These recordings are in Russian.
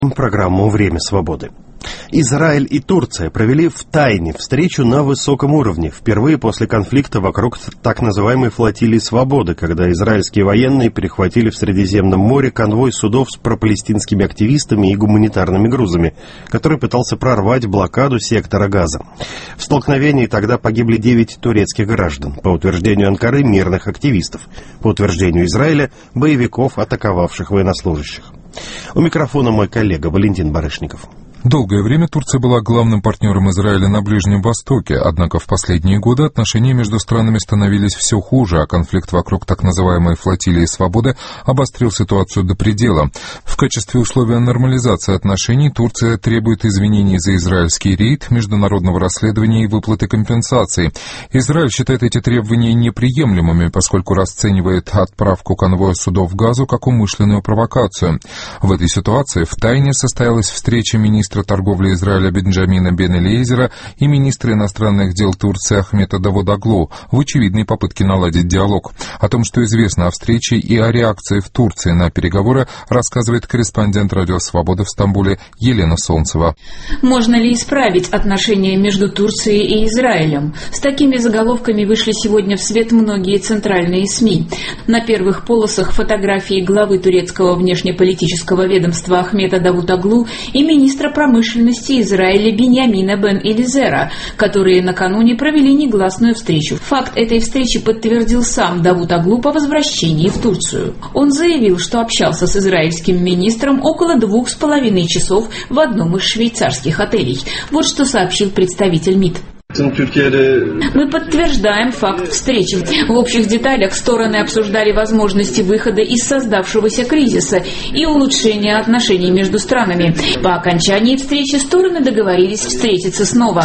Программу «Время свободы». Израиль и Турция провели втайне встречу на высоком уровне, впервые после конфликта вокруг так называемой флотилии свободы, когда израильские военные перехватили в Средиземном море конвой судов с пропалестинскими активистами и гуманитарными грузами, который пытался прорвать блокаду сектора Газа. В столкновении тогда погибли 9 турецких граждан, по утверждению Анкары, мирных активистов, по утверждению Израиля, боевиков, атаковавших военнослужащих. У микрофона мой коллега Валентин Барышников. Долгое время Турция была главным партнером Израиля на Ближнем Востоке, однако в последние годы отношения между странами становились все хуже, а конфликт вокруг так называемой флотилии свободы обострил ситуацию до предела. В качестве условия нормализации отношений Турция требует извинений за израильский рейд, международного расследования и выплаты компенсаций. Израиль считает эти требования неприемлемыми, поскольку расценивает отправку конвоя судов в Газу как умышленную провокацию. В этой ситуации втайне состоялась встреча министра торговли Израиля Бенджамина Бен-Элиезера и министра иностранных дел Турции Ахмета Давутоглу в очевидной попытке наладить диалог. О том, что известно о встрече и о реакции в Турции на переговоры, рассказывает корреспондент Радио Свобода в Стамбуле Елена Солнцева. Можно ли исправить отношения между Турцией и Израилем? С такими заголовками вышли сегодня в свет многие центральные СМИ. На первых полосах фотографии главы турецкого внешнеполитического ведомства Ахмета Давутоглу и министра промышленности Израиля Биньямина Бен-Элиезера, которые накануне провели негласную встречу. Факт этой встречи подтвердил сам Давутоглу по возвращении в Турцию. Он заявил, что общался с израильским министром около 2,5 часов в одном из швейцарских отелей. Вот что сообщил представитель МИД. Мы подтверждаем факт встречи. В общих деталях стороны обсуждали возможности выхода из создавшегося кризиса и улучшения отношений между странами. По окончании встречи стороны договорились встретиться снова.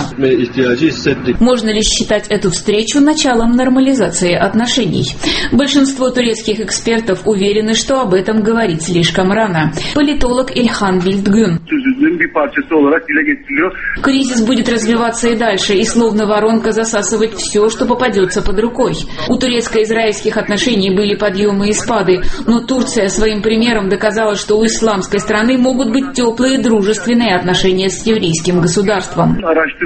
Можно ли считать эту встречу началом нормализации отношений? Большинство турецких экспертов уверены, что об этом говорить слишком рано. Политолог Ильхан Билдгün. Кризис будет развиваться и дальше, и словно воронка засасывать все, что попадется под рукой. У турецко-израильских отношений были подъемы и спады, но Турция своим примером доказала, что у исламской страны могут быть теплые дружественные отношения с еврейским государством.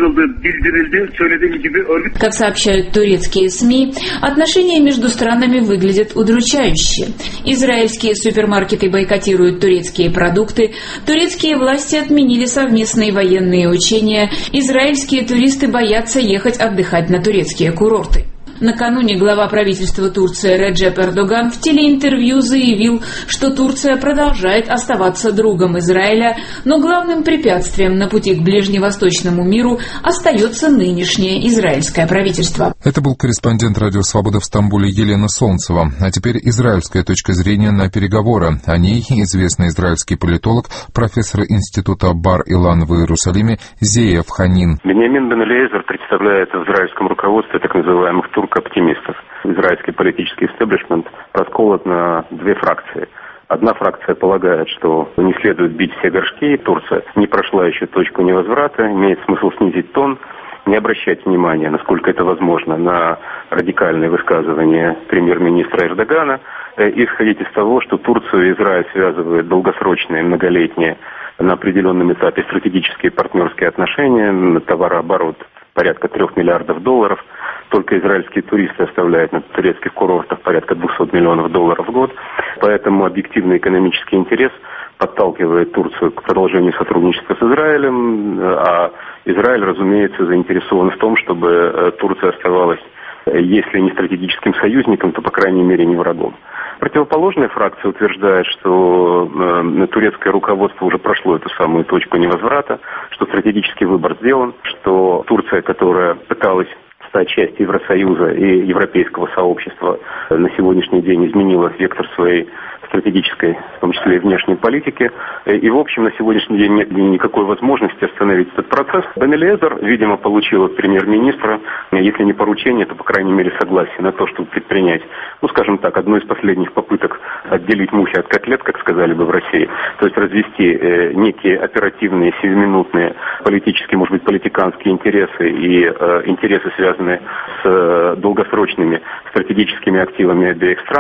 Как сообщают турецкие СМИ, отношения между странами выглядят удручающе. Израильские супермаркеты бойкотируют турецкие продукты, турецкие власти отменили совместные военные учения, израильские туристы боятся ехать отдыхать на турецкие курорты. Накануне глава правительства Турции Реджеп Эрдоган в телеинтервью заявил, что Турция продолжает оставаться другом Израиля, но главным препятствием на пути к ближневосточному миру остается нынешнее израильское правительство. Это был корреспондент Радио Свобода в Стамбуле Елена Солнцева. А теперь израильская точка зрения на переговоры. О ней известный израильский политолог, профессор Института Бар-Илан в Иерусалиме Зеев Ханин. Биньямин Бен-Элиезер представляет в израильском руководстве так называемых турк-оптимистов. Израильский политический истеблишмент расколот на две фракции. Одна фракция полагает, что не следует бить все горшки, Турция не прошла еще точку невозврата, имеет смысл снизить тон, не обращать внимания, насколько это возможно, на радикальные высказывания премьер-министра Эрдогана, и исходить из того, что Турцию и Израиль связывают долгосрочные, многолетние, на определенном этапе стратегические партнерские отношения, товарооборот порядка $3 миллиардов. Только израильские туристы оставляют на турецких курортах порядка $200 миллионов в год. Поэтому объективный экономический интерес подталкивает Турцию к продолжению сотрудничества с Израилем, а Израиль, разумеется, заинтересован в том, чтобы Турция оставалась, если не стратегическим союзником, то, по крайней мере, не врагом. Противоположная фракция утверждает, что турецкое руководство уже прошло эту самую точку невозврата, что стратегический выбор сделан, что Турция, которая пыталась стать частью Евросоюза и европейского сообщества, на сегодняшний день изменила вектор своей стратегической, в том числе и внешней политики. И, в общем, на сегодняшний день нет никакой возможности остановить этот процесс. Бен-Элиезер, видимо, получил от премьер-министра, если не поручение, то, по крайней мере, согласие на то, чтобы предпринять, скажем так, одну из последних попыток отделить мухи от котлет, как сказали бы в России. То есть развести некие оперативные, сиюминутные политические, может быть, политиканские интересы и интересы, связанные с долгосрочными стратегическими активами обеих стран,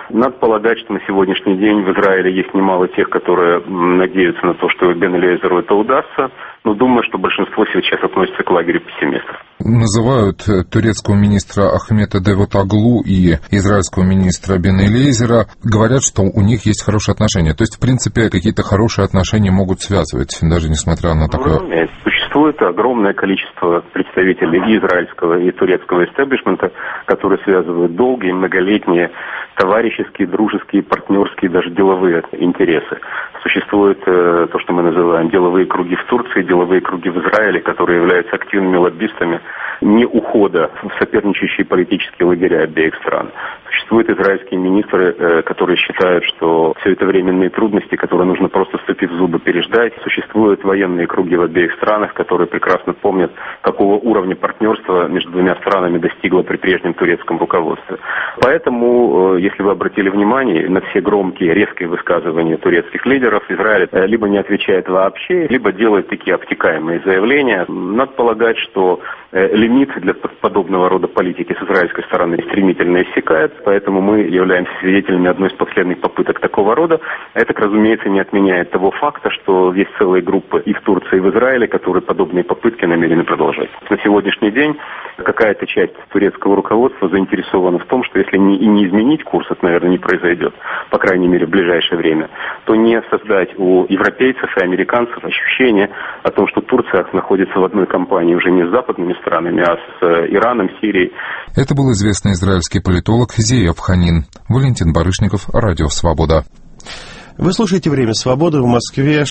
Надо полагать, что на сегодняшний день в Израиле есть немало тех, которые надеются на то, что Бен-Элиэзеру это удастся, но думаю, что большинство сейчас относится к лагерю пессимистов. Называют турецкого министра Ахмета Давутоглу и израильского министра Бен-Элиэзера, говорят, что у них есть хорошие отношения. То есть, в принципе, какие-то хорошие отношения могут связывать, даже несмотря на такое... Существует огромное количество представителей и израильского, и турецкого истеблишмента, которые связывают долгие, многолетние товарищеские, дружеские, партнерские, даже деловые интересы. Существует то, что мы называем деловые круги в Турции, деловые круги в Израиле, которые являются активными лоббистами не ухода в соперничающие политические лагеря обеих стран. Существуют израильские министры, которые считают, что все это временные трудности, которые нужно просто вступив в зубы переждать. Существуют военные круги в обеих странах, которые прекрасно помнят, какого уровня партнерства между двумя странами достигло при прежнем турецком руководстве. Поэтому, если вы обратили внимание на все громкие, резкие высказывания турецких лидеров, Израиль либо не отвечает вообще, либо делает такие обтекаемые заявления. Надо полагать, что лимит для подобного рода политики с израильской стороны стремительно иссякает, поэтому мы являемся свидетелями одной из последних попыток такого рода. Это, разумеется, не отменяет того факта, что есть целые группы и в Турции, и в Израиле, которые подобные попытки намерены продолжать. На сегодняшний день какая-то часть турецкого руководства заинтересована в том, что если не изменить курс, это, наверное, не произойдет, по крайней мере, в ближайшее время, то не создать у европейцев и американцев ощущение о том, что Турция находится в одной компании уже не с западными странами, а с Ираном, Сирией. Это был известный израильский политолог Зеев Ханин. Валентин Барышников, Радио Свобода. Вы слушаете «Время свободы» в Москве.